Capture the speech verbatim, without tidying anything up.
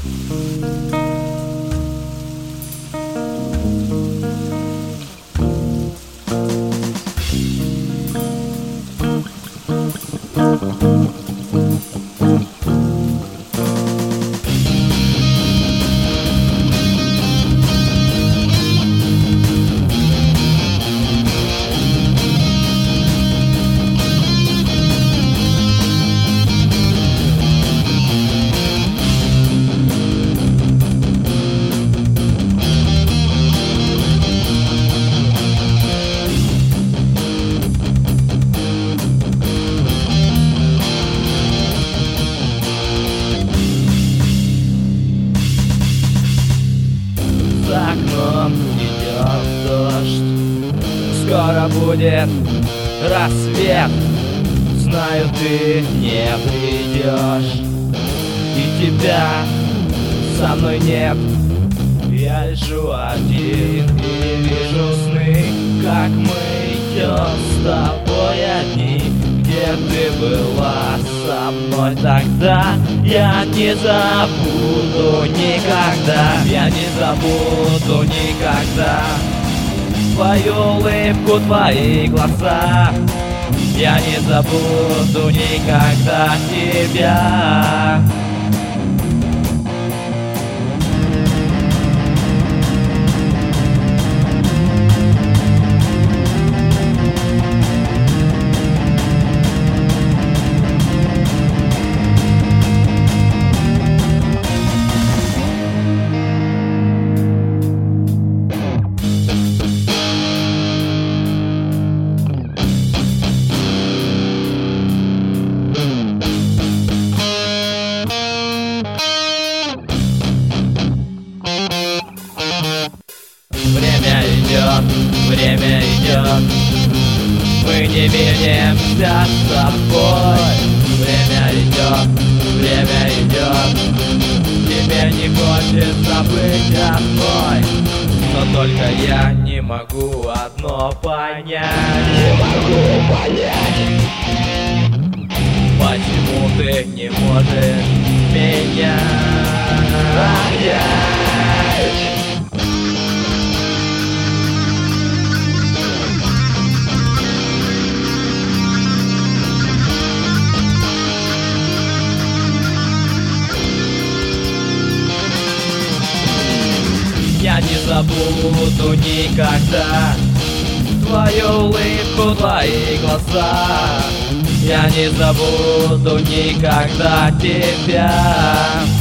За окном идет дождь, скоро будет рассвет. Знаю, ты не придешь, и тебя со мной нет. Я лежу один и вижу сны, как мы идем с тобой одни. Где ты была со мной тогда? Я не забуду никогда. Я не забуду никогда твою улыбку, твои глаза. Я не забуду никогда тебя. Время идет, время идет, мы не видимся с тобой. Время идет, время идет, тебе не хочется быть одной. Но только я не могу одно понять. Не могу понять, почему ты не можешь меня понять. Я не забуду никогда твою улыбку, твои глаза. Я не забуду никогда тебя.